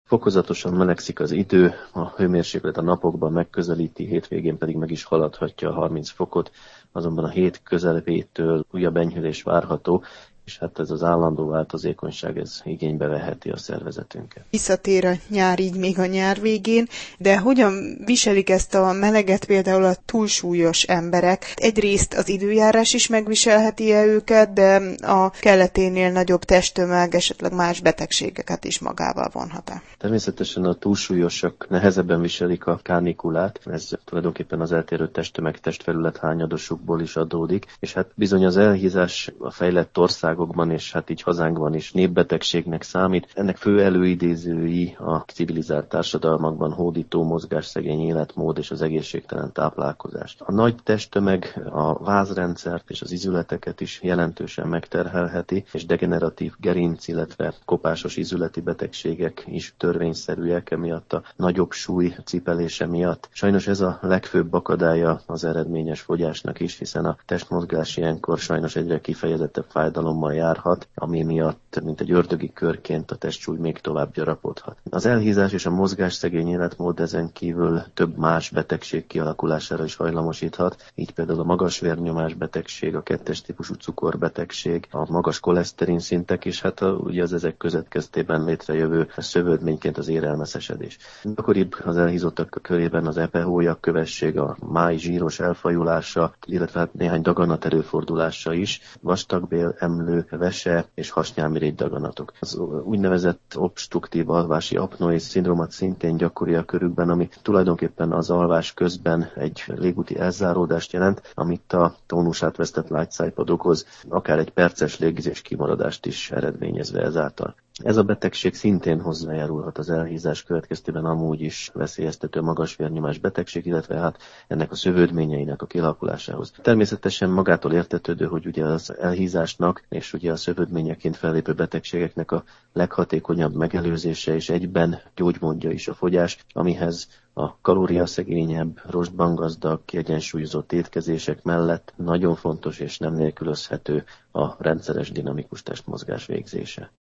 Fokozatosan melegszik az idő, a hőmérséklet a napokban megközelíti, hétvégén pedig meg is haladhatja a 30 fokot, azonban a hét közepétől újabb enyhülés várható, és hát ez az állandó változékonyság, ez igénybe veheti a szervezetünket. Visszatér a nyár így még a nyár végén, de hogyan viselik ezt a meleget például a túlsúlyos emberek? Egyrészt az időjárás is megviselheti-e őket, de a kelleténél nagyobb testtömeg esetleg más betegségeket is magával vonhat-e? Természetesen a túlsúlyosak nehezebben viselik a kánikulát, ez tulajdonképpen az eltérő testtömeg testfelület hányadosukból is adódik, és hát bizony az elhízás a fejlett országokban, és hát így hazánkban is népbetegségnek számít. Ennek fő előidézői a civilizált társadalmakban hódító mozgásszegény életmód és az egészségtelen táplálkozás. A nagy testtömeg a vázrendszert és az izületeket is jelentősen megterhelheti, és degeneratív gerinc, illetve kopásos izületi betegségek is törvényszerűek emiatt a nagyobb súly cipelése miatt. Sajnos ez a legfőbb akadálya az eredményes fogyásnak is, hiszen a testmozgás ilyenkor sajnos egyre kifejezettebb fájdalommal járhat, ami miatt, mint egy ördögi körként a testsúly még tovább gyarapodhat. Az elhízás és a mozgásszegény életmód ezen kívül több más betegség kialakulására is hajlamosíthat, így például a magas vérnyomás betegség, a 2-es típusú cukorbetegség, a magas koleszterin szintek, és hát ugye az ezek következtében létrejövő szövődményként az érelmeszesedés. Gyakoribb az elhízottak körében az epehólyakkövesség, a máj zsíros elfajulása, illetve hát néhány daganat előfordulása is, vastagbél, emlő, vese és hasnyálmirigy daganatok. Az úgynevezett obstruktív alvási apnoé szindróma szintén gyakori a körükben, ami tulajdonképpen az alvás közben egy légúti elzáródást jelent, amit a tónusát vesztett lágyszájpad okoz, akár egy perces légzés kimaradást is eredményezve ezáltal. Ez a betegség szintén hozzájárulhat az elhízás következtében amúgy is veszélyeztető magas vérnyomás betegség, illetve hát ennek a szövődményeinek a kialakulásához. Természetesen magától értetődő, hogy ugye az elhízásnak és ugye a szövődményeként fellépő betegségeknek a leghatékonyabb megelőzése és egyben gyógymódja is a fogyás, amihez a kalóriaszegényebb, rostban gazdag, kiegyensúlyozott étkezések mellett nagyon fontos és nem nélkülözhető a rendszeres dinamikus testmozgás végzése.